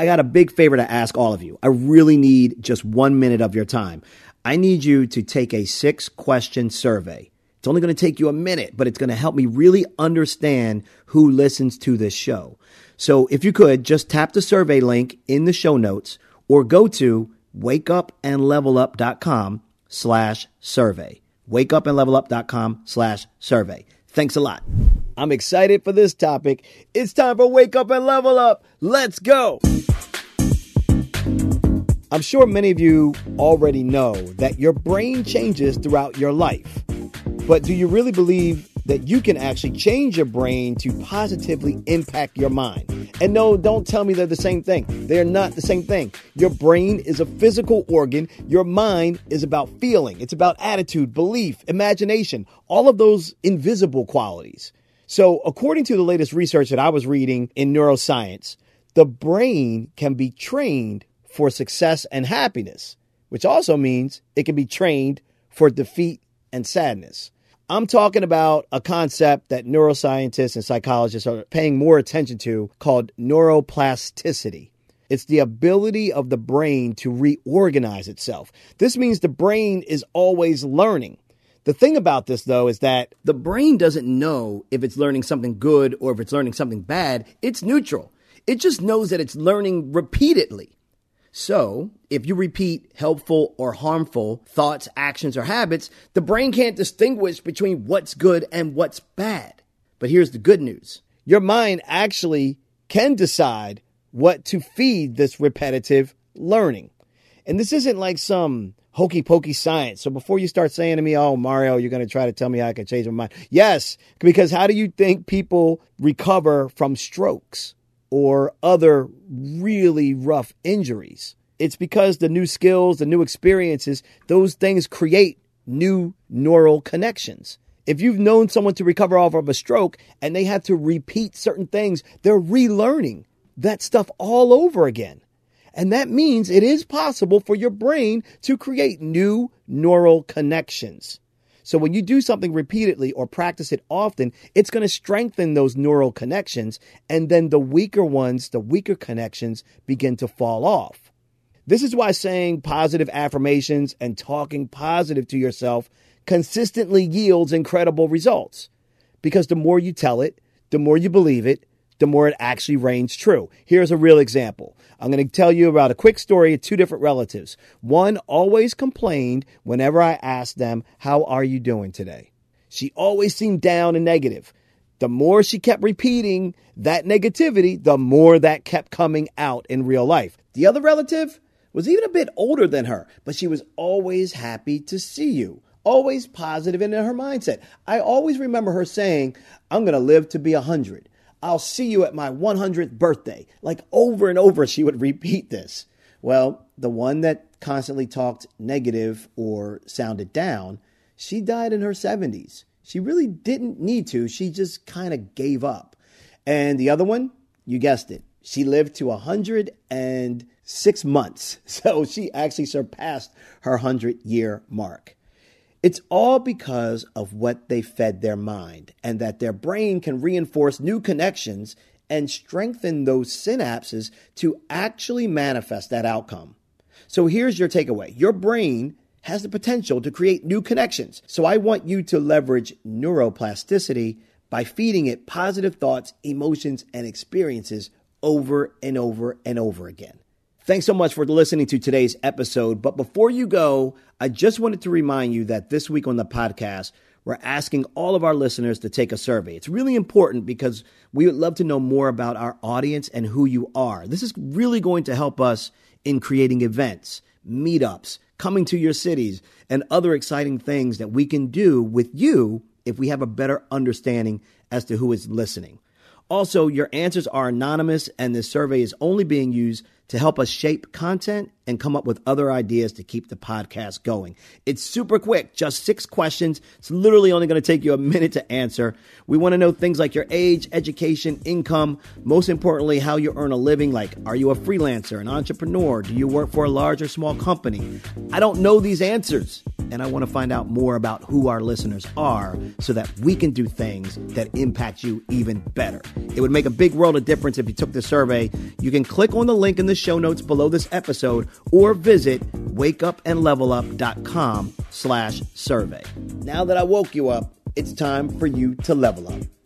I got a big favor to ask all of you. I really need just 1 minute of your time. I need you to take a 6-question survey. It's only going to take you a minute, but it's going to help me really understand who listens to this show. So if you could, just tap the survey link in the show notes or go to wakeupandlevelup.com/survey. wakeupandlevelup.com/survey. Thanks a lot. I'm excited for this topic. It's time for Wake Up and Level Up. Let's go. I'm sure many of you already know that your brain changes throughout your life. But do you really believe that you can actually change your brain to positively impact your mind? And no, don't tell me they're the same thing. They're not the same thing. Your brain is a physical organ. Your mind is about feeling. It's about attitude, belief, imagination, all of those invisible qualities. So according to the latest research that I was reading in neuroscience, the brain can be trained for success and happiness, which also means it can be trained for defeat and sadness. I'm talking about a concept that neuroscientists and psychologists are paying more attention to called neuroplasticity. It's the ability of the brain to reorganize itself. This means the brain is always learning. The thing about this, though, is that the brain doesn't know if it's learning something good or if it's learning something bad. It's neutral. It just knows that it's learning repeatedly. So, if you repeat helpful or harmful thoughts, actions, or habits, the brain can't distinguish between what's good and what's bad. But here's the good news. Your mind actually can decide what to feed this repetitive learning. And this isn't like some hokey pokey science. So before you start saying to me, oh, Mario, you're going to try to tell me I can change my mind. Yes, because how do you think people recover from strokes or other really rough injuries? It's because the new skills, the new experiences, those things create new neural connections. If you've known someone to recover off of a stroke and they have to repeat certain things, they're relearning that stuff all over again. And that means it is possible for your brain to create new neural connections. So when you do something repeatedly or practice it often, it's going to strengthen those neural connections. And then the weaker ones, the weaker connections begin to fall off. This is why saying positive affirmations and talking positive to yourself consistently yields incredible results. Because the more you tell it, the more you believe it, the more it actually reigns true. Here's a real example. I'm going to tell you about a quick story of 2 different relatives. One always complained whenever I asked them, how are you doing today? She always seemed down and negative. The more she kept repeating that negativity, the more that kept coming out in real life. The other relative was even a bit older than her, but she was always happy to see you. Always positive in her mindset. I always remember her saying, I'm going to live to be 100. I'll see you at my 100th birthday. Like over and over, she would repeat this. Well, the one that constantly talked negative or sounded down, she died in her 70s. She really didn't need to. She just kind of gave up. And the other one, you guessed it, she lived to 106 months. So she actually surpassed her 100-year mark. It's all because of what they fed their mind, and that their brain can reinforce new connections and strengthen those synapses to actually manifest that outcome. So here's your takeaway. Your brain has the potential to create new connections. So I want you to leverage neuroplasticity by feeding it positive thoughts, emotions, and experiences over and over and over again. Thanks so much for listening to today's episode. But before you go, I just wanted to remind you that this week on the podcast, we're asking all of our listeners to take a survey. It's really important because we would love to know more about our audience and who you are. This is really going to help us in creating events, meetups, coming to your cities, and other exciting things that we can do with you if we have a better understanding as to who is listening. Also, your answers are anonymous, and this survey is only being used to help us shape content and come up with other ideas to keep the podcast going. It's super quick, just 6 questions. It's literally only going to take you a minute to answer. We want to know things like your age, education, income, most importantly, how you earn a living. Like, are you a freelancer, an entrepreneur? Do you work for a large or small company? I don't know these answers. and I want to find out more about who our listeners are so that we can do things that impact you even better. It would make a big world of difference if you took the survey. You can click on the link in the show notes below this episode or visit wakeupandlevelup.com/survey. Now that I woke you up, it's time for you to level up.